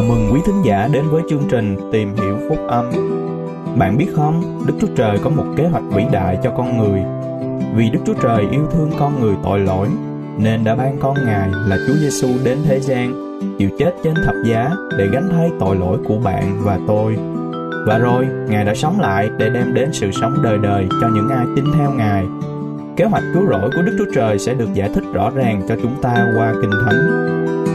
mừng quý thính giả đến với chương trình Tìm Hiểu Phúc Âm. Bạn biết không, Đức Chúa Trời có một kế hoạch vĩ đại cho con người. Vì Đức Chúa Trời yêu thương con người tội lỗi, nên đã ban con Ngài là Chúa Giêsu đến thế gian, chịu chết trên thập giá để gánh thay tội lỗi của bạn và tôi. Và rồi, Ngài đã sống lại để đem đến sự sống đời đời cho những ai tin theo Ngài. Kế hoạch cứu rỗi của Đức Chúa Trời sẽ được giải thích rõ ràng cho chúng ta qua Kinh Thánh.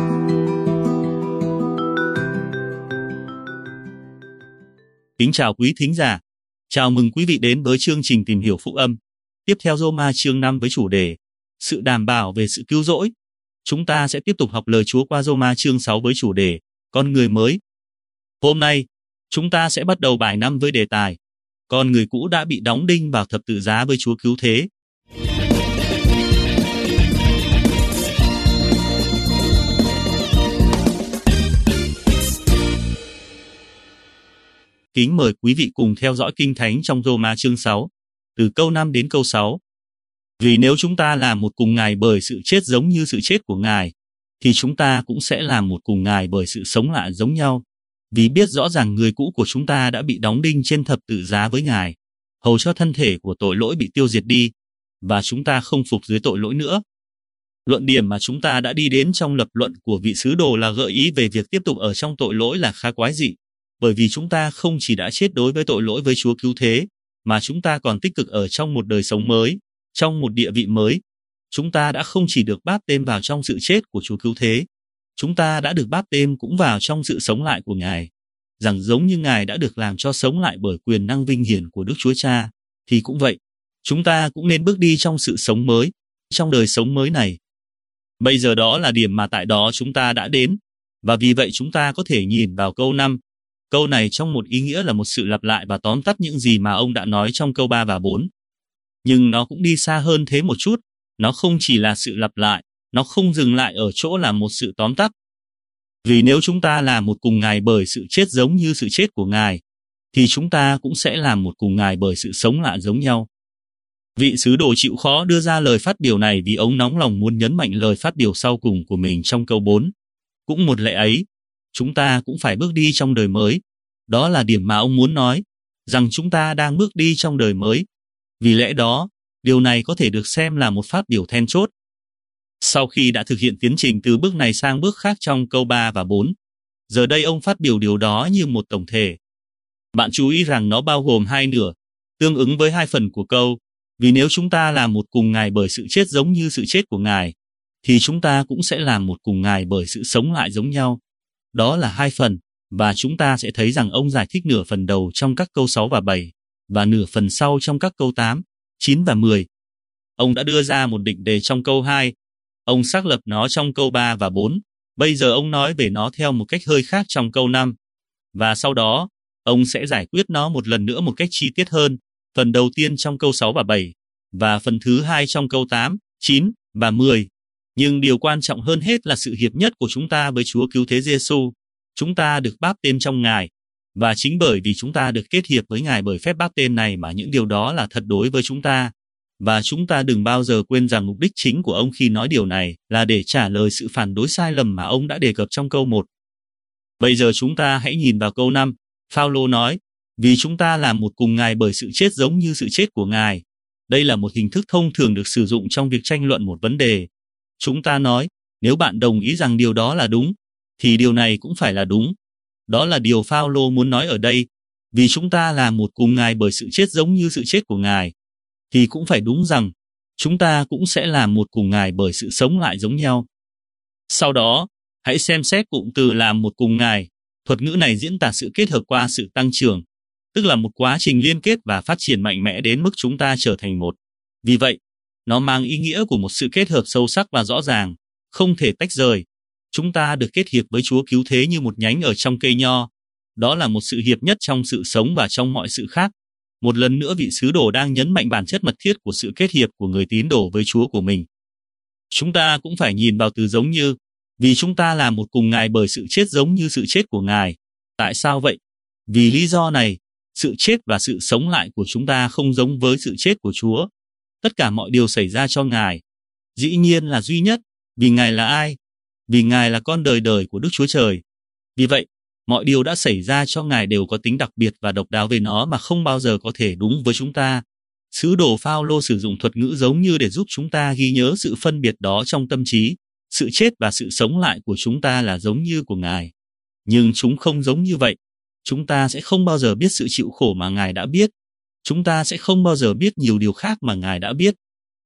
Kính chào quý thính giả. Chào mừng quý vị đến với chương trình Tìm Hiểu Phúc Âm. Tiếp theo Rô-ma chương 5 với chủ đề Sự đảm bảo về sự cứu rỗi. Chúng ta sẽ tiếp tục học lời Chúa qua Rô-ma chương 6 với chủ đề Con người mới. Hôm nay, chúng ta sẽ bắt đầu bài 5 với đề tài Con người cũ đã bị đóng đinh vào thập tự giá với Chúa cứu thế. Kính mời quý vị cùng theo dõi Kinh Thánh trong Rô-ma chương 6, từ câu 5 đến câu 6. Vì nếu chúng ta làm một cùng Ngài bởi sự chết giống như sự chết của Ngài, thì chúng ta cũng sẽ làm một cùng Ngài bởi sự sống lại giống nhau. Vì biết rõ rằng người cũ của chúng ta đã bị đóng đinh trên thập tự giá với Ngài, hầu cho thân thể của tội lỗi bị tiêu diệt đi, và chúng ta không phục dưới tội lỗi nữa. Luận điểm mà chúng ta đã đi đến trong lập luận của vị sứ đồ là gợi ý về việc tiếp tục ở trong tội lỗi là khá quái dị. Bởi vì chúng ta không chỉ đã chết đối với tội lỗi với Chúa cứu thế, mà chúng ta còn tích cực ở trong một đời sống mới, trong một địa vị mới. Chúng ta đã không chỉ được báp têm vào trong sự chết của Chúa cứu thế, chúng ta đã được báp têm cũng vào trong sự sống lại của Ngài. Rằng giống như Ngài đã được làm cho sống lại bởi quyền năng vinh hiển của Đức Chúa Cha, thì cũng vậy, chúng ta cũng nên bước đi trong sự sống mới, trong đời sống mới này. Bây giờ đó là điểm mà tại đó chúng ta đã đến, và vì vậy chúng ta có thể nhìn vào câu 5. Câu này trong một ý nghĩa là một sự lặp lại và tóm tắt những gì mà ông đã nói trong câu 3 và 4. Nhưng nó cũng đi xa hơn thế một chút, nó không chỉ là sự lặp lại, nó không dừng lại ở chỗ là một sự tóm tắt. Vì nếu chúng ta làm một cùng Ngài bởi sự chết giống như sự chết của Ngài, thì chúng ta cũng sẽ làm một cùng Ngài bởi sự sống lại giống nhau. Vị sứ đồ chịu khó đưa ra lời phát biểu này vì ông nóng lòng muốn nhấn mạnh lời phát biểu sau cùng của mình trong câu 4. Cũng một lẽ ấy, chúng ta cũng phải bước đi trong đời mới. Đó là điểm mà ông muốn nói, rằng chúng ta đang bước đi trong đời mới. Vì lẽ đó, điều này có thể được xem là một phát biểu then chốt. Sau khi đã thực hiện tiến trình từ bước này sang bước khác trong câu 3 và 4, giờ đây ông phát biểu điều đó như một tổng thể. Bạn chú ý rằng nó bao gồm hai nửa, tương ứng với hai phần của câu, vì nếu chúng ta làm một cùng Ngài bởi sự chết giống như sự chết của Ngài, thì chúng ta cũng sẽ làm một cùng Ngài bởi sự sống lại giống nhau. Đó là hai phần, và chúng ta sẽ thấy rằng ông giải thích nửa phần đầu trong các câu 6 và 7, và nửa phần sau trong các câu 8, 9 và 10. Ông đã đưa ra một định đề trong câu 2, ông xác lập nó trong câu 3 và 4, bây giờ ông nói về nó theo một cách hơi khác trong câu 5, và sau đó, ông sẽ giải quyết nó một lần nữa một cách chi tiết hơn, phần đầu tiên trong câu 6 và 7, và phần thứ hai trong câu 8, 9 và 10. Nhưng điều quan trọng hơn hết là sự hiệp nhất của chúng ta với Chúa cứu thế Giêsu. Chúng ta được báp têm trong Ngài, và chính bởi vì chúng ta được kết hiệp với Ngài bởi phép báp têm này mà những điều đó là thật đối với chúng ta. Và chúng ta đừng bao giờ quên rằng mục đích chính của ông khi nói điều này là để trả lời sự phản đối sai lầm mà ông đã đề cập trong câu 1. Bây giờ chúng ta hãy nhìn vào câu 5. Phao-lô nói, vì chúng ta làm một cùng Ngài bởi sự chết giống như sự chết của Ngài. Đây là một hình thức thông thường được sử dụng trong việc tranh luận một vấn đề. Chúng ta nói, nếu bạn đồng ý rằng điều đó là đúng, thì điều này cũng phải là đúng. Đó là điều Phao-lô muốn nói ở đây. Vì chúng ta làm một cùng Ngài bởi sự chết giống như sự chết của Ngài, thì cũng phải đúng rằng chúng ta cũng sẽ làm một cùng Ngài bởi sự sống lại giống nhau. Sau đó, hãy xem xét cụm từ làm một cùng Ngài. Thuật ngữ này diễn tả sự kết hợp qua sự tăng trưởng, tức là một quá trình liên kết và phát triển mạnh mẽ đến mức chúng ta trở thành một. Vì vậy, nó mang ý nghĩa của một sự kết hợp sâu sắc và rõ ràng, không thể tách rời. Chúng ta được kết hiệp với Chúa cứu thế như một nhánh ở trong cây nho. Đó là một sự hiệp nhất trong sự sống và trong mọi sự khác. Một lần nữa vị sứ đồ đang nhấn mạnh bản chất mật thiết của sự kết hiệp của người tín đồ với Chúa của mình. Chúng ta cũng phải nhìn vào từ giống như, vì chúng ta làm một cùng Ngài bởi sự chết giống như sự chết của Ngài. Tại sao vậy? Vì lý do này, sự chết và sự sống lại của chúng ta không giống với sự chết của Chúa. Tất cả mọi điều xảy ra cho Ngài. Dĩ nhiên là duy nhất, vì Ngài là ai? Vì Ngài là con đời đời của Đức Chúa Trời. Vì vậy, Mọi điều đã xảy ra cho Ngài đều có tính đặc biệt và độc đáo về nó mà không bao giờ có thể đúng với chúng ta. Sứ đồ Phao-lô sử dụng thuật ngữ giống như để giúp chúng ta ghi nhớ sự phân biệt đó trong tâm trí. Sự chết và sự sống lại của chúng ta là giống như của Ngài. Nhưng chúng không giống như vậy. Chúng ta sẽ không bao giờ biết sự chịu khổ mà Ngài đã biết. Chúng ta sẽ không bao giờ biết nhiều điều khác mà Ngài đã biết.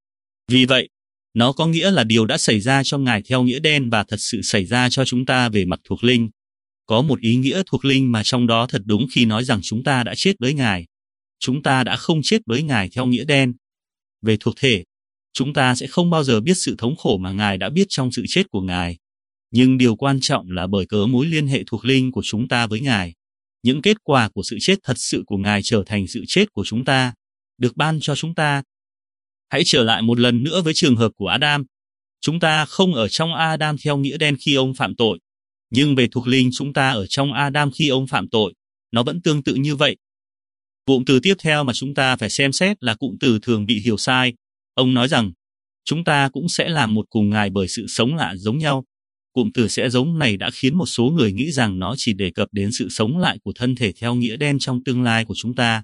Vì vậy, nó có nghĩa là điều đã xảy ra cho Ngài theo nghĩa đen và thật sự xảy ra cho chúng ta về mặt thuộc linh. Có một ý nghĩa thuộc linh mà trong đó thật đúng khi nói rằng chúng ta đã chết với Ngài. Chúng ta đã không chết với Ngài theo nghĩa đen. Về thuộc thể, chúng ta sẽ không bao giờ biết sự thống khổ mà Ngài đã biết trong sự chết của Ngài. Nhưng điều quan trọng là bởi cớ mối liên hệ thuộc linh của chúng ta với Ngài. Những kết quả của sự chết thật sự của Ngài trở thành sự chết của chúng ta, được ban cho chúng ta. Hãy trở lại một lần nữa với trường hợp của Adam. Chúng ta không ở trong Adam theo nghĩa đen khi ông phạm tội, nhưng về thuộc linh chúng ta ở trong Adam khi ông phạm tội. Nó vẫn tương tự như vậy. Cụm từ tiếp theo mà chúng ta phải xem xét là cụm từ thường bị hiểu sai. Ông nói rằng, chúng ta cũng sẽ làm một cùng Ngài bởi sự sống lạ giống nhau. Cụm từ sẽ giống này đã khiến một số người nghĩ rằng nó chỉ đề cập đến sự sống lại của thân thể theo nghĩa đen trong tương lai của chúng ta.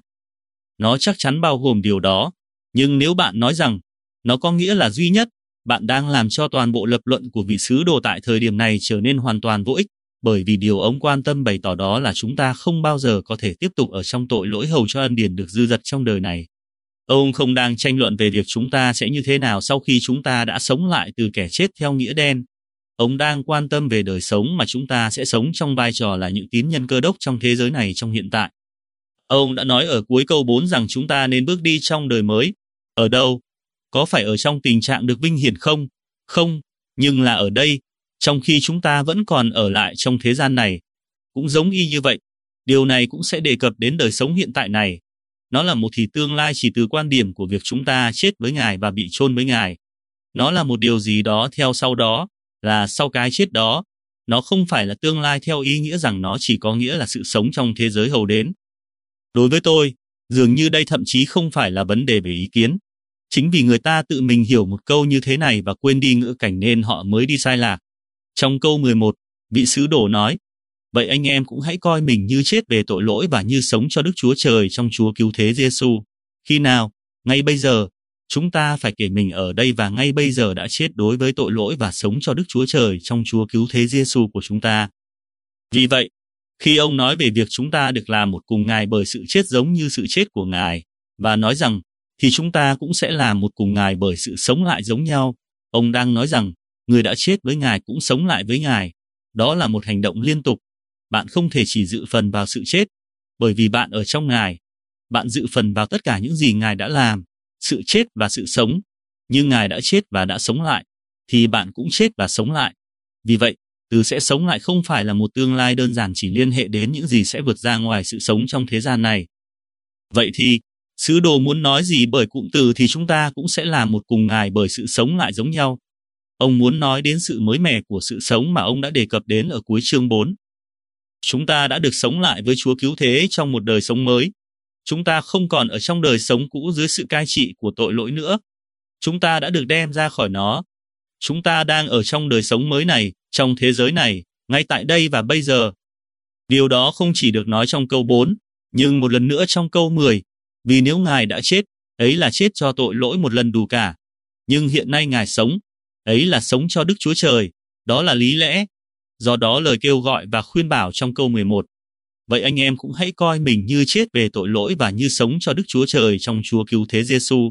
Nó chắc chắn bao gồm điều đó, nhưng nếu bạn nói rằng nó có nghĩa là duy nhất, bạn đang làm cho toàn bộ lập luận của vị sứ đồ tại thời điểm này trở nên hoàn toàn vô ích, bởi vì điều ông quan tâm bày tỏ đó là chúng ta không bao giờ có thể tiếp tục ở trong tội lỗi hầu cho ân điển được dư dật trong đời này. Ông không đang tranh luận về việc chúng ta sẽ như thế nào sau khi chúng ta đã sống lại từ kẻ chết theo nghĩa đen. Ông đang quan tâm về đời sống mà chúng ta sẽ sống trong vai trò là những tín nhân Cơ Đốc trong thế giới này trong hiện tại. Ông đã nói ở cuối câu 4 rằng chúng ta nên bước đi trong đời mới. Ở đâu? Có phải ở trong tình trạng được vinh hiển không? Không, nhưng là ở đây, trong khi chúng ta vẫn còn ở lại trong thế gian này. Cũng giống y như vậy, điều này cũng sẽ đề cập đến đời sống hiện tại này. Nó là một thì tương lai chỉ từ quan điểm của việc chúng ta chết với Ngài và bị chôn với Ngài. Nó là một điều gì đó theo sau đó, là sau cái chết đó. Nó không phải là tương lai theo ý nghĩa rằng nó chỉ có nghĩa là sự sống trong thế giới hầu đến. Đối với tôi, dường như đây thậm chí không phải là vấn đề về ý kiến. Chính vì người ta tự mình hiểu một câu như thế này và quên đi ngữ cảnh nên họ mới đi sai lạc. Trong câu 11, vị sứ đồ nói, vậy anh em cũng hãy coi mình như chết về tội lỗi và như sống cho Đức Chúa Trời trong Chúa Cứu Thế Giêsu. Khi nào? Ngay bây giờ. Chúng ta phải kể mình ở đây và ngay bây giờ đã chết đối với tội lỗi và sống cho Đức Chúa Trời trong Chúa Cứu Thế Giêsu của chúng ta. Vì vậy, khi ông nói về việc chúng ta được làm một cùng Ngài bởi sự chết giống như sự chết của Ngài, và nói rằng, thì chúng ta cũng sẽ làm một cùng Ngài bởi sự sống lại giống nhau, ông đang nói rằng, người đã chết với Ngài cũng sống lại với Ngài. Đó là một hành động liên tục. Bạn không thể chỉ dự phần vào sự chết, bởi vì bạn ở trong Ngài. Bạn dự phần vào tất cả những gì Ngài đã làm, sự chết và sự sống. Nhưng Ngài đã chết và đã sống lại, thì bạn cũng chết và sống lại. Vì vậy, từ sẽ sống lại không phải là một tương lai đơn giản chỉ liên hệ đến những gì sẽ vượt ra ngoài sự sống trong thế gian này. Vậy thì, sứ đồ muốn nói gì bởi cụm từ thì chúng ta cũng sẽ làm một cùng Ngài bởi sự sống lại giống nhau. Ông muốn nói đến sự mới mẻ của sự sống mà ông đã đề cập đến ở cuối chương 4. Chúng ta đã được sống lại với Chúa Cứu Thế trong một đời sống mới. Chúng ta không còn ở trong đời sống cũ dưới sự cai trị của tội lỗi nữa. Chúng ta đã được đem ra khỏi nó. Chúng ta đang ở trong đời sống mới này, trong thế giới này, ngay tại đây và bây giờ. Điều đó không chỉ được nói trong câu 4, nhưng một lần nữa trong câu 10. Vì nếu Ngài đã chết, ấy là chết cho tội lỗi một lần đủ cả. Nhưng hiện nay Ngài sống, ấy là sống cho Đức Chúa Trời. Đó là lý lẽ. Do đó lời kêu gọi và khuyên bảo trong câu 11. Vậy anh em cũng hãy coi mình như chết về tội lỗi và như sống cho Đức Chúa Trời trong Chúa Cứu Thế Giêsu.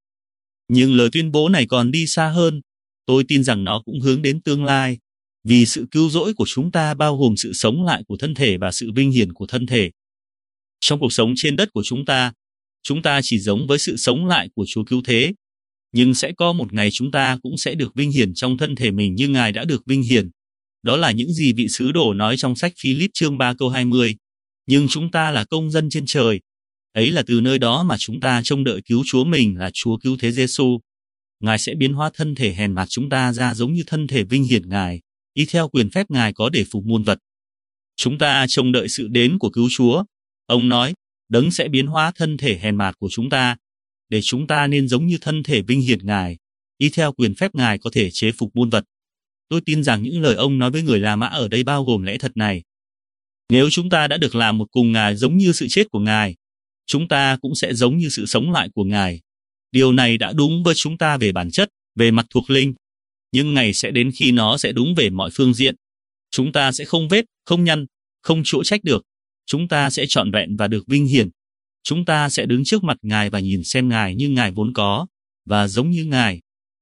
Nhưng lời tuyên bố này còn đi xa hơn. Tôi tin rằng nó cũng hướng đến tương lai. Vì sự cứu rỗi của chúng ta bao gồm sự sống lại của thân thể và sự vinh hiển của thân thể. Trong cuộc sống trên đất của chúng ta chỉ giống với sự sống lại của Chúa Cứu Thế. Nhưng sẽ có một ngày chúng ta cũng sẽ được vinh hiển trong thân thể mình như Ngài đã được vinh hiển. Đó là những gì vị sứ đồ nói trong sách Philip chương 3 câu 20. Nhưng chúng ta là công dân trên trời. Ấy là từ nơi đó mà chúng ta trông đợi cứu Chúa mình là Chúa Cứu Thế Giêsu. Ngài sẽ biến hóa thân thể hèn mạt chúng ta ra giống như thân thể vinh hiển Ngài, y theo quyền phép Ngài có để phục muôn vật. Chúng ta trông đợi sự đến của cứu Chúa. Ông nói, Đấng sẽ biến hóa thân thể hèn mạt của chúng ta, để chúng ta nên giống như thân thể vinh hiển Ngài, y theo quyền phép Ngài có thể chế phục muôn vật. Tôi tin rằng những lời ông nói với người La Mã ở đây bao gồm lẽ thật này. Nếu chúng ta đã được làm một cùng Ngài giống như sự chết của Ngài, chúng ta cũng sẽ giống như sự sống lại của Ngài. Điều này đã đúng với chúng ta về bản chất, về mặt thuộc linh. Nhưng ngày sẽ đến khi nó sẽ đúng về mọi phương diện. Chúng ta sẽ không vết, không nhăn, không chỗ trách được. Chúng ta sẽ trọn vẹn và được vinh hiển. Chúng ta sẽ đứng trước mặt Ngài và nhìn xem Ngài như Ngài vốn có, và giống như Ngài.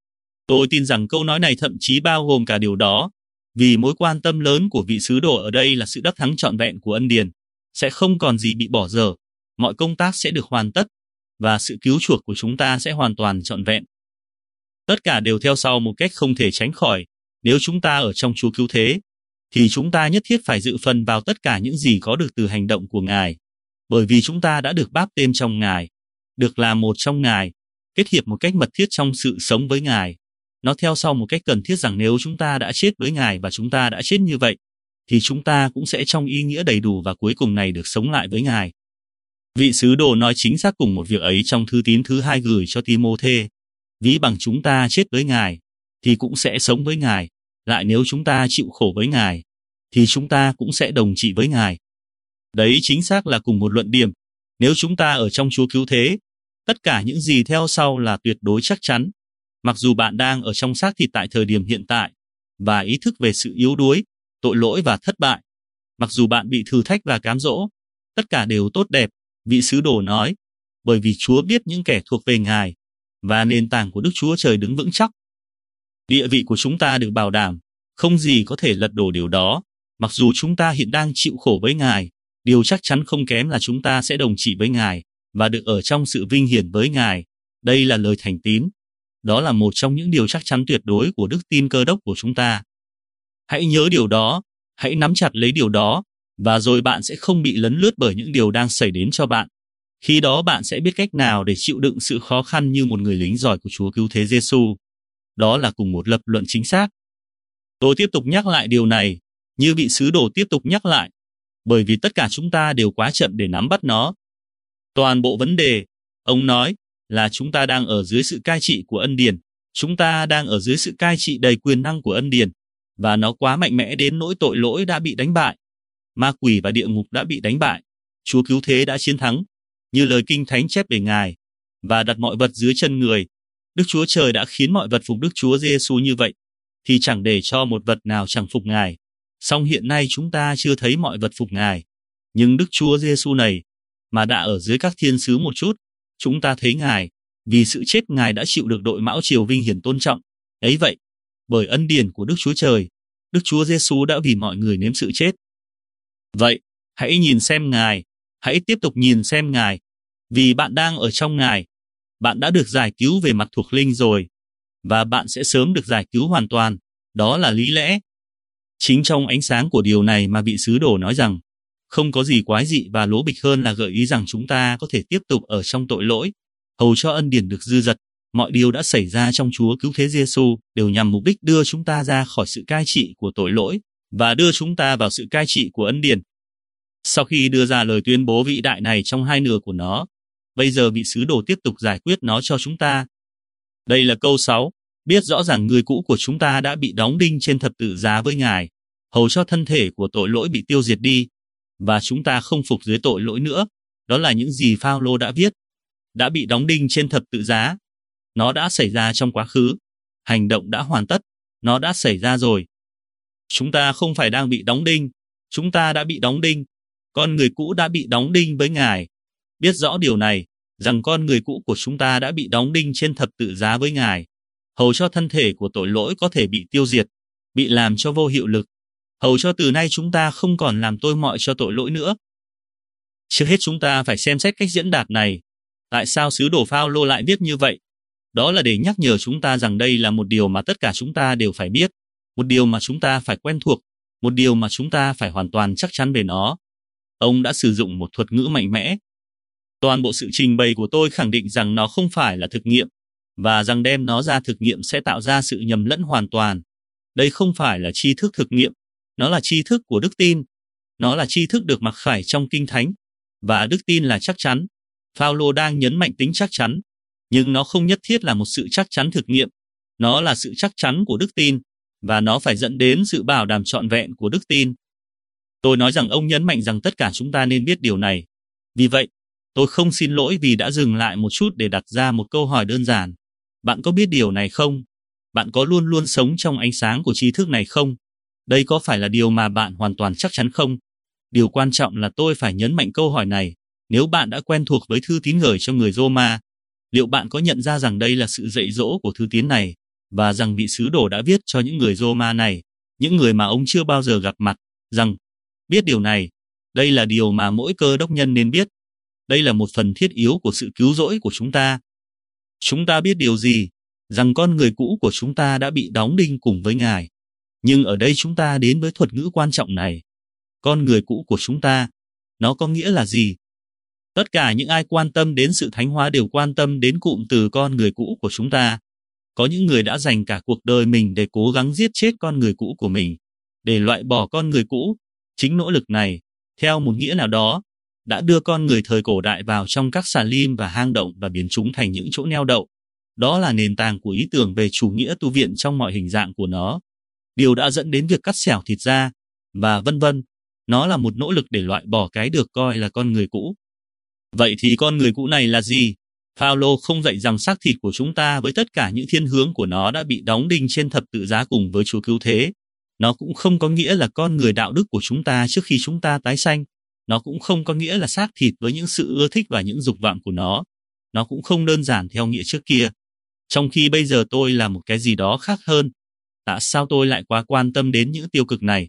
Tôi tin rằng câu nói này thậm chí bao gồm cả điều đó, vì mối quan tâm lớn của vị sứ đồ ở đây là sự đắc thắng trọn vẹn của ân điển. Sẽ không còn gì bị bỏ dở, mọi công tác sẽ được hoàn tất, và sự cứu chuộc của chúng ta sẽ hoàn toàn trọn vẹn. Tất cả đều theo sau một cách không thể tránh khỏi. Nếu chúng ta ở trong Chúa cứu thế, thì chúng ta nhất thiết phải dự phần vào tất cả những gì có được từ hành động của Ngài. Bởi vì chúng ta đã được báp têm trong Ngài, được làm một trong Ngài, kết hiệp một cách mật thiết trong sự sống với Ngài. Nó theo sau một cách cần thiết rằng nếu chúng ta đã chết với Ngài và chúng ta đã chết như vậy, thì chúng ta cũng sẽ trong ý nghĩa đầy đủ và cuối cùng này được sống lại với Ngài. Vị sứ đồ nói chính xác cùng một việc ấy trong thư tín thứ 2 gửi cho Ti-mô-thê. Ví bằng chúng ta chết với Ngài, thì cũng sẽ sống với Ngài. Lại nếu chúng ta chịu khổ với Ngài, thì chúng ta cũng sẽ đồng trị với Ngài. Đấy chính xác là cùng một luận điểm. Nếu chúng ta ở trong Chúa cứu thế, tất cả những gì theo sau là tuyệt đối chắc chắn. Mặc dù bạn đang ở trong xác thịt tại thời điểm hiện tại, và ý thức về sự yếu đuối, tội lỗi và thất bại, mặc dù bạn bị thử thách và cám dỗ, tất cả đều tốt đẹp, vị sứ đồ nói, bởi vì Chúa biết những kẻ thuộc về Ngài, và nền tảng của Đức Chúa Trời đứng vững chắc. Địa vị của chúng ta được bảo đảm, không gì có thể lật đổ điều đó. Mặc dù chúng ta hiện đang chịu khổ với Ngài, điều chắc chắn không kém là chúng ta sẽ đồng trị với Ngài, và được ở trong sự vinh hiển với Ngài. Đây là lời thành tín. Đó là một trong những điều chắc chắn tuyệt đối của đức tin Cơ Đốc của chúng ta. Hãy nhớ điều đó, hãy nắm chặt lấy điều đó, và rồi bạn sẽ không bị lấn lướt bởi những điều đang xảy đến cho bạn. Khi đó bạn sẽ biết cách nào để chịu đựng sự khó khăn như một người lính giỏi của Chúa cứu thế Giêsu. Đó là cùng một lập luận chính xác. Tôi tiếp tục nhắc lại điều này, như vị sứ đồ tiếp tục nhắc lại, bởi vì tất cả chúng ta đều quá chậm để nắm bắt nó. Toàn bộ vấn đề, ông nói, là chúng ta đang ở dưới sự cai trị của ân điển. Chúng ta đang ở dưới sự cai trị đầy quyền năng của ân điển, và nó quá mạnh mẽ đến nỗi tội lỗi đã bị đánh bại. Ma quỷ và địa ngục đã bị đánh bại. Chúa cứu thế đã chiến thắng, như lời Kinh Thánh chép về Ngài, và đặt mọi vật dưới chân Người. Đức Chúa Trời đã khiến mọi vật phục Đức Chúa Giêsu như vậy, thì chẳng để cho một vật nào chẳng phục Ngài. Song hiện nay chúng ta chưa thấy mọi vật phục Ngài, nhưng Đức Chúa Giêsu này, mà đã ở dưới các thiên sứ một chút, chúng ta thấy Ngài, vì sự chết Ngài đã chịu được đội mão triều vinh hiển tôn trọng. Ấy vậy, bởi ân điển của Đức Chúa Trời, Đức Chúa Giêsu đã vì mọi người nếm sự chết. Vậy, hãy nhìn xem Ngài, hãy tiếp tục nhìn xem Ngài, vì bạn đang ở trong Ngài, bạn đã được giải cứu về mặt thuộc linh rồi, và bạn sẽ sớm được giải cứu hoàn toàn. Đó là lý lẽ. Chính trong ánh sáng của điều này mà vị sứ đồ nói rằng, không có gì quái dị và lố bịch hơn là gợi ý rằng chúng ta có thể tiếp tục ở trong tội lỗi, hầu cho ân điển được dư dật. Mọi điều đã xảy ra trong Chúa cứu thế Giêsu đều nhằm mục đích đưa chúng ta ra khỏi sự cai trị của tội lỗi và đưa chúng ta vào sự cai trị của ân điển. Sau khi đưa ra lời tuyên bố vĩ đại này trong hai nửa của nó, bây giờ vị sứ đồ tiếp tục giải quyết nó cho chúng ta. Đây là câu 6, biết rõ rằng người cũ của chúng ta đã bị đóng đinh trên thập tự giá với Ngài, hầu cho thân thể của tội lỗi bị tiêu diệt đi, và chúng ta không phục dưới tội lỗi nữa. Đó là những gì Phao-lô đã viết. Đã bị đóng đinh trên thập tự giá. Nó đã xảy ra trong quá khứ. Hành động đã hoàn tất. Nó đã xảy ra rồi. Chúng ta không phải đang bị đóng đinh. Chúng ta đã bị đóng đinh. Con người cũ đã bị đóng đinh với Ngài. Biết rõ điều này, rằng con người cũ của chúng ta đã bị đóng đinh trên thập tự giá với Ngài, hầu cho thân thể của tội lỗi có thể bị tiêu diệt, bị làm cho vô hiệu lực, hầu cho từ nay chúng ta không còn làm tôi mọi cho tội lỗi nữa. Trước hết chúng ta phải xem xét cách diễn đạt này. Tại sao sứ đồ Phao-lô lại viết như vậy? Đó là để nhắc nhở chúng ta rằng đây là một điều mà tất cả chúng ta đều phải biết, một điều mà chúng ta phải quen thuộc, một điều mà chúng ta phải hoàn toàn chắc chắn về nó. Ông đã sử dụng một thuật ngữ mạnh mẽ. Toàn bộ sự trình bày của tôi khẳng định rằng nó không phải là thực nghiệm, và rằng đem nó ra thực nghiệm sẽ tạo ra sự nhầm lẫn hoàn toàn. Đây không phải là tri thức thực nghiệm, nó là tri thức của đức tin. Nó là tri thức được mặc khải trong Kinh Thánh, và đức tin là chắc chắn. Phao-lô đang nhấn mạnh tính chắc chắn, nhưng nó không nhất thiết là một sự chắc chắn thực nghiệm. Nó là sự chắc chắn của đức tin, và nó phải dẫn đến sự bảo đảm trọn vẹn của đức tin. Tôi nói rằng ông nhấn mạnh rằng tất cả chúng ta nên biết điều này. Vì vậy, tôi không xin lỗi vì đã dừng lại một chút để đặt ra một câu hỏi đơn giản. Bạn có biết điều này không? Bạn có luôn luôn sống trong ánh sáng của tri thức này không? Đây có phải là điều mà bạn hoàn toàn chắc chắn không? Điều quan trọng là tôi phải nhấn mạnh câu hỏi này. Nếu bạn đã quen thuộc với thư tín gửi cho người Roma, liệu bạn có nhận ra rằng đây là sự dạy dỗ của thư tín này, và rằng vị sứ đồ đã viết cho những người Roma này, những người mà ông chưa bao giờ gặp mặt, rằng biết điều này, đây là điều mà mỗi cơ đốc nhân nên biết. Đây là một phần thiết yếu của sự cứu rỗi của chúng ta. Chúng ta biết điều gì? Rằng con người cũ của chúng ta đã bị đóng đinh cùng với Ngài. Nhưng ở đây chúng ta đến với thuật ngữ quan trọng này. Con người cũ của chúng ta, nó có nghĩa là gì? Tất cả những ai quan tâm đến sự thánh hóa đều quan tâm đến cụm từ con người cũ của chúng ta. Có những người đã dành cả cuộc đời mình để cố gắng giết chết con người cũ của mình, để loại bỏ con người cũ. Chính nỗ lực này, theo một nghĩa nào đó, đã đưa con người thời cổ đại vào trong các xà lim và hang động và biến chúng thành những chỗ neo đậu. Đó là nền tảng của ý tưởng về chủ nghĩa tu viện trong mọi hình dạng của nó. Điều đã dẫn đến việc cắt xẻo thịt da, và vân vân. Nó là một nỗ lực để loại bỏ cái được coi là con người cũ. Vậy thì con người cũ này là gì? Phaolô không dạy rằng xác thịt của chúng ta với tất cả những thiên hướng của nó đã bị đóng đinh trên thập tự giá cùng với Chúa cứu thế. Nó cũng không có nghĩa là con người đạo đức của chúng ta trước khi chúng ta tái sanh. Nó cũng không có nghĩa là xác thịt với những sự ưa thích và những dục vọng của nó. Nó cũng không đơn giản theo nghĩa trước kia. Trong khi bây giờ tôi là một cái gì đó khác hơn. Tại sao tôi lại quá quan tâm đến những tiêu cực này?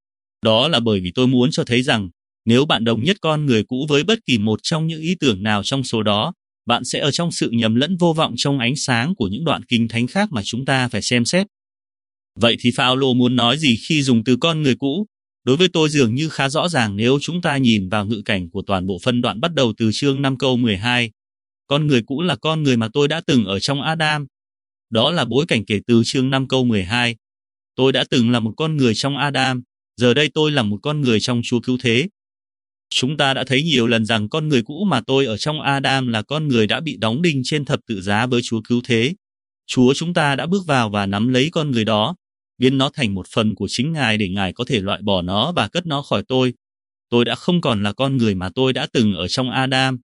Đó là bởi vì tôi muốn cho thấy rằng, nếu bạn đồng nhất con người cũ với bất kỳ một trong những ý tưởng nào trong số đó, bạn sẽ ở trong sự nhầm lẫn vô vọng trong ánh sáng của những đoạn kinh thánh khác mà chúng ta phải xem xét. Vậy thì Phaolô muốn nói gì khi dùng từ con người cũ? Đối với tôi dường như khá rõ ràng nếu chúng ta nhìn vào ngữ cảnh của toàn bộ phân đoạn bắt đầu từ chương 5 câu 12. Con người cũ là con người mà tôi đã từng ở trong Adam. Đó là bối cảnh kể từ chương 5 câu 12. Tôi đã từng là một con người trong Adam, giờ đây tôi là một con người trong Chúa cứu thế. Chúng ta đã thấy nhiều lần rằng con người cũ mà tôi ở trong Adam là con người đã bị đóng đinh trên thập tự giá với Chúa cứu thế. Chúa chúng ta đã bước vào và nắm lấy con người đó, biến nó thành một phần của chính Ngài để Ngài có thể loại bỏ nó và cất nó khỏi tôi. Tôi đã không còn là con người mà tôi đã từng ở trong Adam.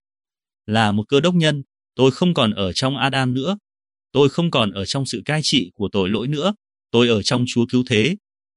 Là một cơ đốc nhân, tôi không còn ở trong Adam nữa. Tôi không còn ở trong sự cai trị của tội lỗi nữa. Tôi ở trong Chúa cứu thế.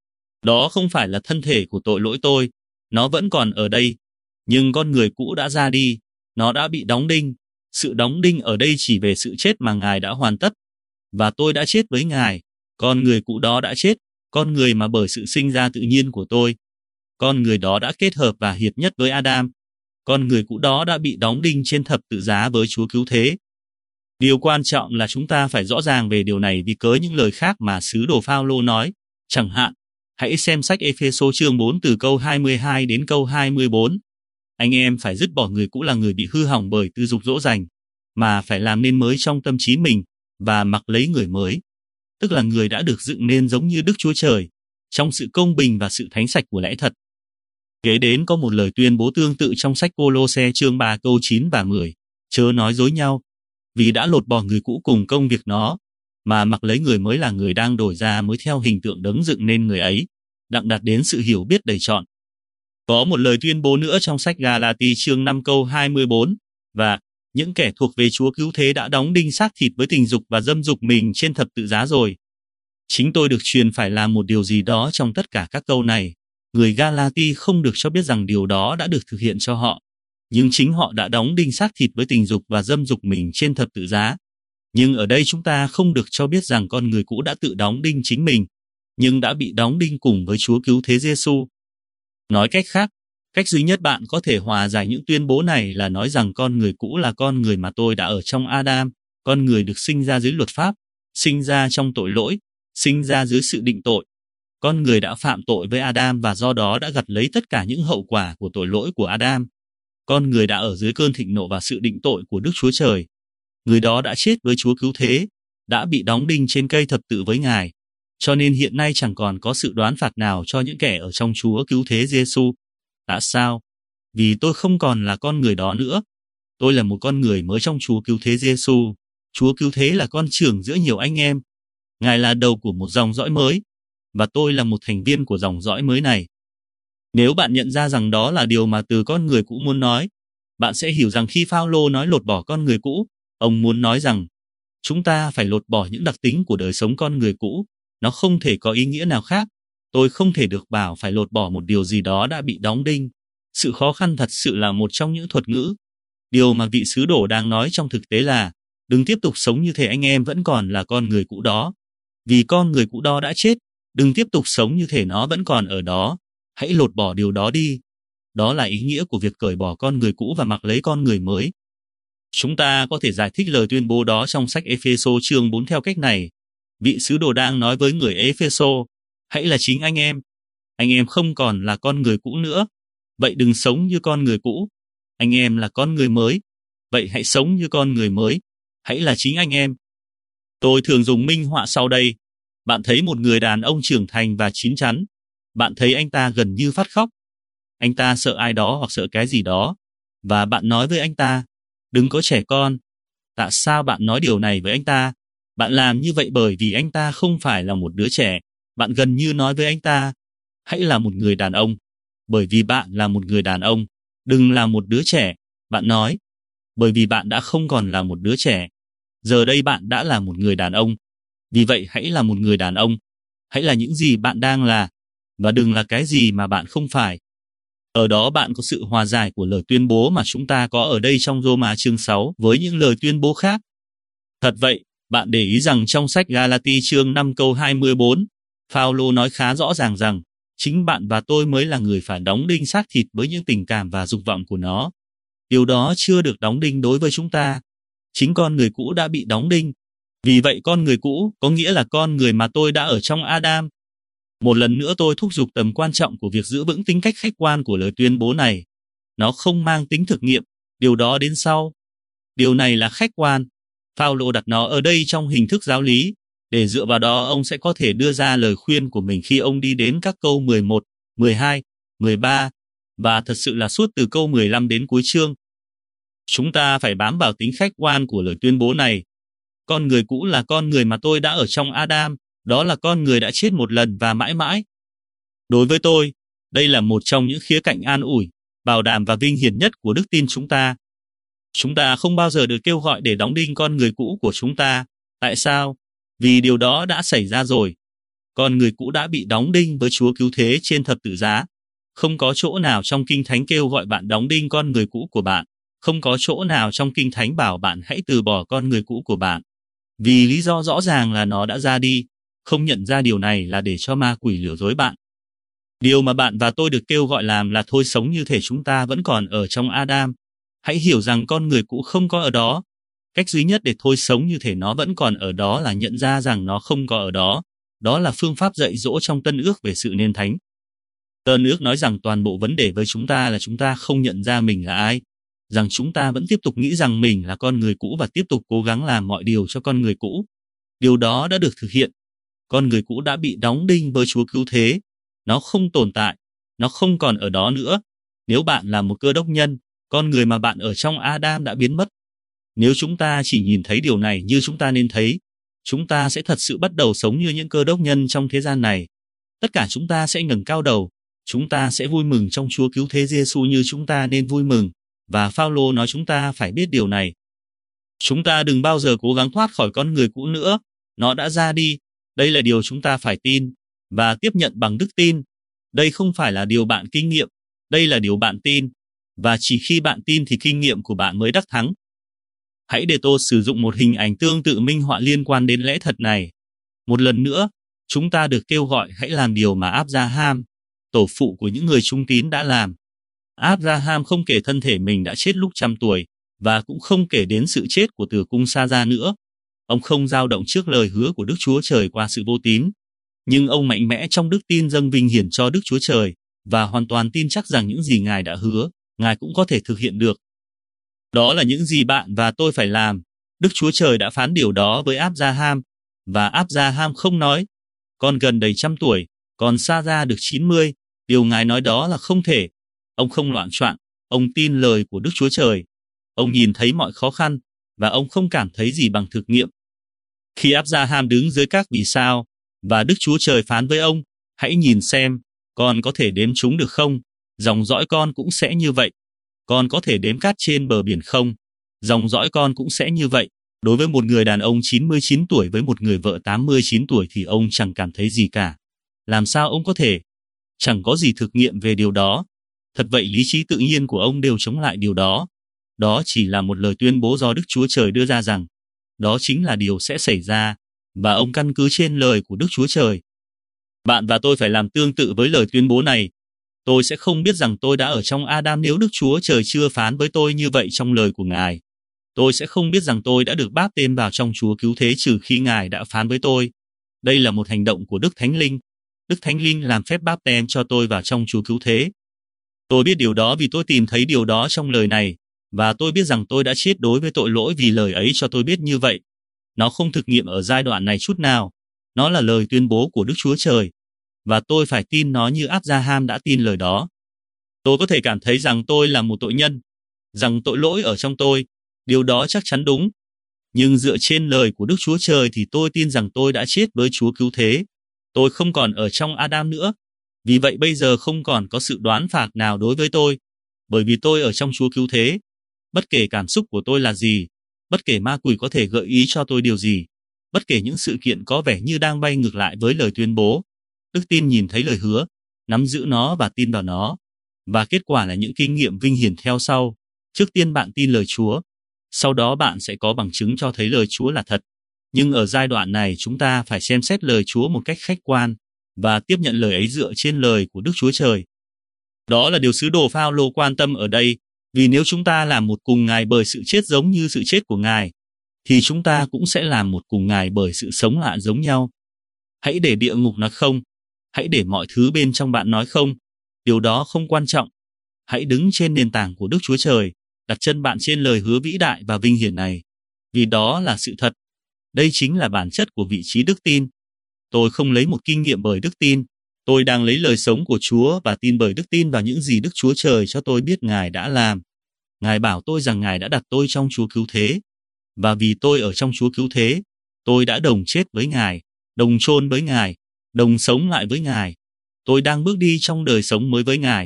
Đó không phải là thân thể của tội lỗi tôi. Nó vẫn còn ở đây. Nhưng con người cũ đã ra đi. Nó đã bị đóng đinh. Sự đóng đinh ở đây chỉ về sự chết mà Ngài đã hoàn tất. Và tôi đã chết với Ngài. Con người cũ đó đã chết. Con người mà bởi sự sinh ra tự nhiên của tôi. Con người đó đã kết hợp và hiệp nhất với Adam. Con người cũ đó đã bị đóng đinh trên thập tự giá với Chúa cứu thế. Điều quan trọng là chúng ta phải rõ ràng về điều này vì cớ những lời khác mà sứ đồ Phaolô nói. Chẳng hạn, hãy xem sách Ê-phê-sô chương 4 từ câu 22 đến câu 24. Anh em phải dứt bỏ người cũ là người bị hư hỏng bởi tư dục dỗ dành, mà phải làm nên mới trong tâm trí mình và mặc lấy người mới, tức là người đã được dựng nên giống như Đức Chúa Trời, trong sự công bình và sự thánh sạch của lẽ thật. Kế đến có một lời tuyên bố tương tự trong sách Cô-lô-se chương 3 câu 9 và 10, chớ nói dối nhau, vì đã lột bỏ người cũ cùng công việc nó, mà mặc lấy người mới là người đang đổi ra mới theo hình tượng đấng dựng nên người ấy, đặng đạt đến sự hiểu biết đầy trọn. Có một lời tuyên bố nữa trong sách Ga-la-ti chương 5 câu 24, và những kẻ thuộc về Chúa cứu thế đã đóng đinh xác thịt với tình dục và dâm dục mình trên thập tự giá rồi. Chính tôi được truyền phải làm một điều gì đó trong tất cả các câu này. Người Ga-la-ti không được cho biết rằng điều đó đã được thực hiện cho họ, nhưng chính họ đã đóng đinh xác thịt với tình dục và dâm dục mình trên thập tự giá. Nhưng ở đây chúng ta không được cho biết rằng con người cũ đã tự đóng đinh chính mình, nhưng đã bị đóng đinh cùng với Chúa cứu thế Giêsu. Nói cách khác, cách duy nhất bạn có thể hòa giải những tuyên bố này là nói rằng con người cũ là con người mà tôi đã ở trong Adam, con người được sinh ra dưới luật pháp, sinh ra trong tội lỗi, sinh ra dưới sự định tội. Con người đã phạm tội với Adam và do đó đã gặt lấy tất cả những hậu quả của tội lỗi của Adam. Con người đã ở dưới cơn thịnh nộ và sự định tội của Đức Chúa Trời. Người đó đã chết với Chúa cứu thế, đã bị đóng đinh trên cây thập tự với Ngài. Cho nên hiện nay chẳng còn có sự đoán phạt nào cho những kẻ ở trong Chúa cứu thế Giêsu. Tại sao? Vì tôi không còn là con người đó nữa. Tôi là một con người mới trong Chúa cứu thế Giêsu. Chúa cứu thế là con trưởng giữa nhiều anh em. Ngài là đầu của một dòng dõi mới, và tôi là một thành viên của dòng dõi mới này. Nếu bạn nhận ra rằng đó là điều mà từ con người cũ muốn nói, bạn sẽ hiểu rằng khi Phao-lô nói lột bỏ con người cũ, ông muốn nói rằng chúng ta phải lột bỏ những đặc tính của đời sống con người cũ. Nó không thể có ý nghĩa nào khác. Tôi không thể được bảo phải lột bỏ một điều gì đó đã bị đóng đinh. Sự khó khăn thật sự là một trong những thuật ngữ. Điều mà vị sứ đồ đang nói trong thực tế là đừng tiếp tục sống như thể anh em vẫn còn là con người cũ đó. Vì con người cũ đó đã chết, đừng tiếp tục sống như thể nó vẫn còn ở đó. Hãy lột bỏ điều đó đi. Đó là ý nghĩa của việc cởi bỏ con người cũ và mặc lấy con người mới. Chúng ta có thể giải thích lời tuyên bố đó trong sách Ê-phê-sô chương 4 theo cách này. Vị sứ đồ đang nói với người Ê-phê-sô, hãy là chính anh em. Anh em không còn là con người cũ nữa. Vậy đừng sống như con người cũ. Anh em là con người mới. Vậy hãy sống như con người mới. Hãy là chính anh em. Tôi thường dùng minh họa sau đây. Bạn thấy một người đàn ông trưởng thành và chín chắn. Bạn thấy anh ta gần như phát khóc. Anh ta sợ ai đó hoặc sợ cái gì đó. Và bạn nói với anh ta, đừng có trẻ con. Tại sao bạn nói điều này với anh ta? Bạn làm như vậy bởi vì anh ta không phải là một đứa trẻ. Bạn gần như nói với anh ta, hãy là một người đàn ông. Bởi vì bạn là một người đàn ông, đừng là một đứa trẻ. Bạn nói, bởi vì bạn đã không còn là một đứa trẻ. Giờ đây bạn đã là một người đàn ông. Vì vậy hãy là một người đàn ông. Hãy là những gì bạn đang là, và đừng là cái gì mà bạn không phải. Ở đó bạn có sự hòa giải của lời tuyên bố mà chúng ta có ở đây trong Rô-ma chương 6 với những lời tuyên bố khác. Thật vậy, bạn để ý rằng trong sách Ga-la-ti chương 5 câu 24, Phao-lô nói khá rõ ràng rằng chính bạn và tôi mới là người phải đóng đinh xác thịt với những tình cảm và dục vọng của nó. Điều đó chưa được đóng đinh đối với chúng ta. Chính con người cũ đã bị đóng đinh. Vì vậy con người cũ có nghĩa là con người mà tôi đã ở trong Adam. Một lần nữa tôi thúc giục tầm quan trọng của việc giữ vững tính cách khách quan của lời tuyên bố này. Nó không mang tính thực nghiệm, điều đó đến sau. Điều này là khách quan. Phao-lô đặt nó ở đây trong hình thức giáo lý, để dựa vào đó ông sẽ có thể đưa ra lời khuyên của mình khi ông đi đến các câu 11, 12, 13, và thật sự là suốt từ câu 15 đến cuối chương. Chúng ta phải bám vào tính khách quan của lời tuyên bố này. Con người cũ là con người mà tôi đã ở trong Adam, đó là con người đã chết một lần và mãi mãi. Đối với tôi, đây là một trong những khía cạnh an ủi, bảo đảm và vinh hiển nhất của đức tin chúng ta. Chúng ta không bao giờ được kêu gọi để đóng đinh con người cũ của chúng ta. Tại sao? Vì điều đó đã xảy ra rồi. Con người cũ đã bị đóng đinh với Chúa Cứu Thế trên thập tự giá. Không có chỗ nào trong Kinh Thánh kêu gọi bạn đóng đinh con người cũ của bạn. Không có chỗ nào trong Kinh Thánh bảo bạn hãy từ bỏ con người cũ của bạn. Vì lý do rõ ràng là nó đã ra đi. Không nhận ra điều này là để cho ma quỷ lừa dối bạn. Điều mà bạn và tôi được kêu gọi làm là thôi sống như thể chúng ta vẫn còn ở trong Adam. Hãy hiểu rằng con người cũ không có ở đó. Cách duy nhất để thôi sống như thể nó vẫn còn ở đó là nhận ra rằng nó không có ở đó. Đó là phương pháp dạy dỗ trong Tân Ước về sự nên thánh. Tân Ước nói rằng toàn bộ vấn đề với chúng ta là chúng ta không nhận ra mình là ai. Rằng chúng ta vẫn tiếp tục nghĩ rằng mình là con người cũ và tiếp tục cố gắng làm mọi điều cho con người cũ. Điều đó đã được thực hiện. Con người cũ đã bị đóng đinh với Chúa Cứu Thế. Nó không tồn tại. Nó không còn ở đó nữa. Nếu bạn là một cơ đốc nhân, con người mà bạn ở trong Adam đã biến mất. Nếu chúng ta chỉ nhìn thấy điều này như chúng ta nên thấy, chúng ta sẽ thật sự bắt đầu sống như những cơ đốc nhân trong thế gian này. Tất cả chúng ta sẽ ngẩng cao đầu. Chúng ta sẽ vui mừng trong Chúa Cứu Thế Giêsu như chúng ta nên vui mừng. Và Phao-lô nói chúng ta phải biết điều này. Chúng ta đừng bao giờ cố gắng thoát khỏi con người cũ nữa. Nó đã ra đi. Đây là điều chúng ta phải tin và tiếp nhận bằng đức tin. Đây không phải là điều bạn kinh nghiệm. Đây là điều bạn tin. Và chỉ khi bạn tin thì kinh nghiệm của bạn mới đắc thắng. Hãy để tôi sử dụng một hình ảnh tương tự minh họa liên quan đến lẽ thật này. Một lần nữa, chúng ta được kêu gọi hãy làm điều mà Abraham, tổ phụ của những người trung tín đã làm. Abraham không kể thân thể mình đã chết lúc 100 tuổi, và cũng không kể đến sự chết của tử cung Sa-ra nữa. Ông không dao động trước lời hứa của Đức Chúa Trời qua sự vô tín. Nhưng ông mạnh mẽ trong đức tin dâng vinh hiển cho Đức Chúa Trời, và hoàn toàn tin chắc rằng những gì Ngài đã hứa, Ngài cũng có thể thực hiện được. Đó là những gì bạn và tôi phải làm. Đức Chúa Trời đã phán điều đó với Abraham, và Abraham không nói, con gần đầy 100 tuổi, còn Sa-ra được 90, điều Ngài nói đó là không thể. Ông không loạng choạng, ông tin lời của Đức Chúa Trời. Ông nhìn thấy mọi khó khăn, và ông không cảm thấy gì bằng thực nghiệm. Khi Abraham đứng dưới các vì sao, và Đức Chúa Trời phán với ông, hãy nhìn xem, Con có thể đếm chúng được không? Dòng dõi con cũng sẽ như vậy. Con có thể đếm cát trên bờ biển không? Dòng dõi con cũng sẽ như vậy. Đối với một người đàn ông 99 tuổi với một người vợ 89 tuổi thì ông chẳng cảm thấy gì cả. Làm sao ông có thể? Chẳng có gì thực nghiệm về điều đó. Thật vậy, lý trí tự nhiên của ông đều chống lại điều đó. Đó chỉ là một lời tuyên bố do Đức Chúa Trời đưa ra rằng đó chính là điều sẽ xảy ra, và ông căn cứ trên lời của Đức Chúa Trời. Bạn và tôi phải làm tương tự với lời tuyên bố này. Tôi sẽ không biết rằng tôi đã ở trong Adam nếu Đức Chúa Trời chưa phán với tôi như vậy trong lời của Ngài. Tôi sẽ không biết rằng tôi đã được báp tên vào trong Chúa Cứu Thế trừ khi Ngài đã phán với tôi. Đây là một hành động của Đức Thánh Linh. Đức Thánh Linh làm phép báp tên cho tôi vào trong Chúa Cứu Thế. Tôi biết điều đó vì tôi tìm thấy điều đó trong lời này, và tôi biết rằng tôi đã chết đối với tội lỗi vì lời ấy cho tôi biết như vậy. Nó không thực nghiệm ở giai đoạn này chút nào. Nó là lời tuyên bố của Đức Chúa Trời, và tôi phải tin nó như Abraham đã tin lời đó. Tôi có thể cảm thấy rằng tôi là một tội nhân, rằng tội lỗi ở trong tôi. Điều đó chắc chắn đúng. Nhưng dựa trên lời của Đức Chúa Trời thì tôi tin rằng tôi đã chết với Chúa Cứu Thế. Tôi không còn ở trong Adam nữa. Vì vậy bây giờ không còn có sự đoán phạt nào đối với tôi, bởi vì tôi ở trong Chúa Cứu Thế. Bất kể cảm xúc của tôi là gì, bất kể ma quỷ có thể gợi ý cho tôi điều gì, bất kể những sự kiện có vẻ như đang bay ngược lại với lời tuyên bố, đức tin nhìn thấy lời hứa, nắm giữ nó và tin vào nó. Và kết quả là những kinh nghiệm vinh hiển theo sau. Trước tiên bạn tin lời Chúa, sau đó bạn sẽ có bằng chứng cho thấy lời Chúa là thật. Nhưng ở giai đoạn này chúng ta phải xem xét lời Chúa một cách khách quan và tiếp nhận lời ấy dựa trên lời của Đức Chúa Trời. Đó là điều sứ đồ Phao-lô quan tâm ở đây, vì nếu chúng ta làm một cùng Ngài bởi sự chết giống như sự chết của Ngài, thì chúng ta cũng sẽ làm một cùng Ngài bởi sự sống lại giống nhau. Hãy để địa ngục nói không, hãy để mọi thứ bên trong bạn nói không, điều đó không quan trọng. Hãy đứng trên nền tảng của Đức Chúa Trời, đặt chân bạn trên lời hứa vĩ đại và vinh hiển này, vì đó là sự thật. Đây chính là bản chất của vị trí đức tin. Tôi không lấy một kinh nghiệm bởi đức tin, tôi đang lấy lời sống của Chúa và tin bởi đức tin vào những gì Đức Chúa Trời cho tôi biết Ngài đã làm. Ngài bảo tôi rằng Ngài đã đặt tôi trong Chúa Cứu Thế, và vì tôi ở trong Chúa Cứu Thế, tôi đã đồng chết với Ngài, đồng chôn với Ngài, đồng sống lại với Ngài. Tôi đang bước đi trong đời sống mới với Ngài.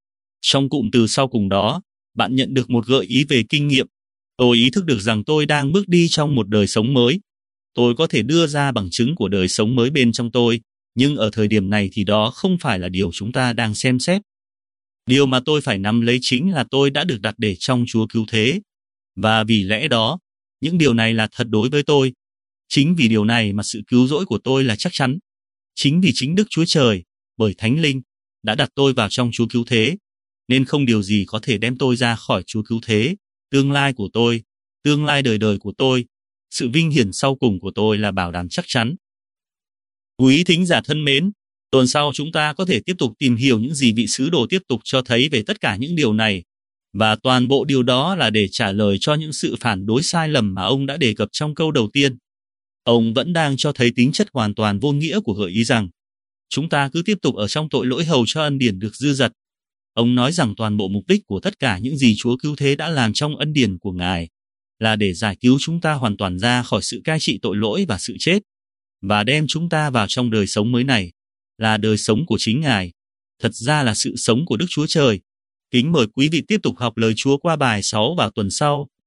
Trong cụm từ sau cùng đó, bạn nhận được một gợi ý về kinh nghiệm. Tôi ý thức được rằng tôi đang bước đi trong một đời sống mới. Tôi có thể đưa ra bằng chứng của đời sống mới bên trong tôi, nhưng ở thời điểm này thì đó không phải là điều chúng ta đang xem xét. Điều mà tôi phải nắm lấy chính là tôi đã được đặt để trong Chúa Cứu Thế. Và vì lẽ đó, những điều này là thật đối với tôi. Chính vì điều này mà sự cứu rỗi của tôi là chắc chắn. Chính vì chính Đức Chúa Trời, bởi Thánh Linh, đã đặt tôi vào trong Chúa Cứu Thế, nên không điều gì có thể đem tôi ra khỏi Chúa Cứu Thế. Tương lai của tôi, tương lai đời đời của tôi, sự vinh hiển sau cùng của tôi là bảo đảm chắc chắn. Quý thính giả thân mến, tuần sau chúng ta có thể tiếp tục tìm hiểu những gì vị sứ đồ tiếp tục cho thấy về tất cả những điều này, và toàn bộ điều đó là để trả lời cho những sự phản đối sai lầm mà ông đã đề cập trong câu đầu tiên. Ông vẫn đang cho thấy tính chất hoàn toàn vô nghĩa của gợi ý rằng chúng ta cứ tiếp tục ở trong tội lỗi hầu cho ân điển được dư dật. Ông nói rằng toàn bộ mục đích của tất cả những gì Chúa Cứu Thế đã làm trong ân điển của Ngài là để giải cứu chúng ta hoàn toàn ra khỏi sự cai trị tội lỗi và sự chết, và đem chúng ta vào trong đời sống mới này, là đời sống của chính Ngài, thật ra là sự sống của Đức Chúa Trời. Kính mời quý vị tiếp tục học lời Chúa qua bài 6 vào tuần sau.